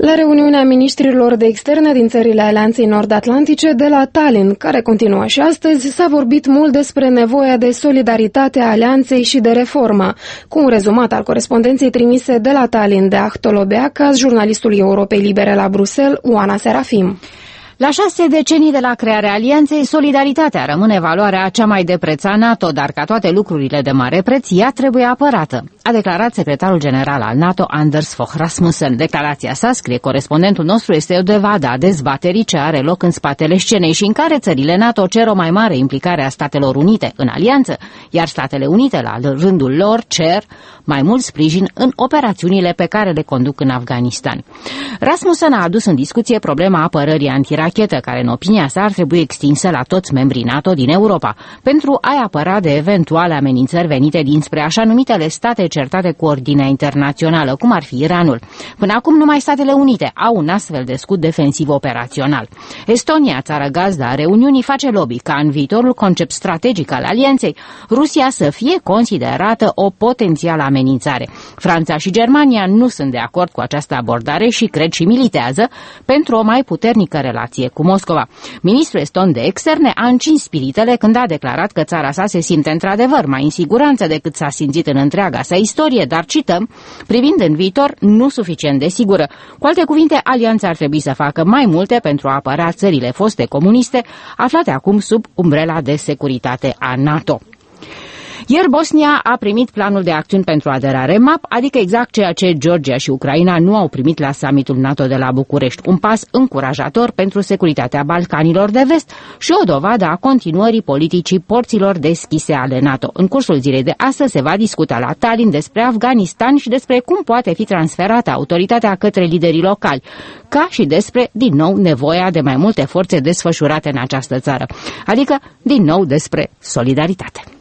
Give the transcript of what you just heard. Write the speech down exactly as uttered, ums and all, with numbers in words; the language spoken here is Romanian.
La reuniunea ministrilor de externe din țările Alianței Nord-Atlantice de la Tallinn, care continuă și astăzi, s-a vorbit mult despre nevoia de solidaritate a alianței și de reformă. Cu un rezumat al corespondenței trimise de la Tallinn de Ahtolo Beacaz, jurnalistul Europei Libere la Bruxelles, Oana Serafim. La șase decenii de la crearea alianței, solidaritatea rămâne valoarea cea mai de preț a NATO, dar ca toate lucrurile de mare preț, ea trebuie apărată, a declarat secretarul general al NATO, Anders Fogh Rasmussen. Declarația sa, scrie corespondentul nostru, este o dovadă a dezbaterii ce are loc în spatele scenei și în care țările NATO cer o mai mare implicare a Statelor Unite în alianță, iar Statele Unite, la rândul lor, cer mai mult sprijin în operațiunile pe care le conduc în Afganistan. Rasmussen a adus în discuție problema apărării antirachetă, care în opinia sa ar trebui extinsă la toți membrii NATO din Europa, pentru a-i apăra de eventuale amenințări venite dinspre așa numitele state certate cu ordinea internațională, cum ar fi Iranul. Până acum numai Statele Unite au un astfel de scut defensiv operațional. Estonia, țară gazdă a reuniunii, face lobby ca în viitorul concept strategic al alianței, Rusia să fie considerată o potențială amenințare. Franța și Germania nu sunt de acord cu această abordare și cred și militează pentru o mai puternică relație cu Moscova. Ministrul eston de externe a încins spiritele când a declarat că țara sa se simte într-adevăr mai în siguranță decât s-a simțit în întreaga sa istorie, dar cităm, privind în viitor, nu suficient de sigură. Cu alte cuvinte, alianța ar trebui să facă mai multe pentru a apăra țările foste comuniste, aflate acum sub umbrela de securitate a NATO. Ieri Bosnia a primit planul de acțiuni pentru aderare M A P, adică exact ceea ce Georgia și Ucraina nu au primit la summitul NATO de la București. Un pas încurajator pentru securitatea Balcanilor de Vest și o dovadă a continuării politicii porților deschise ale NATO. În cursul zilei de astăzi se va discuta la Tallinn despre Afganistan și despre cum poate fi transferată autoritatea către liderii locali, ca și despre, din nou, nevoia de mai multe forțe desfășurate în această țară, adică, din nou, despre solidaritate.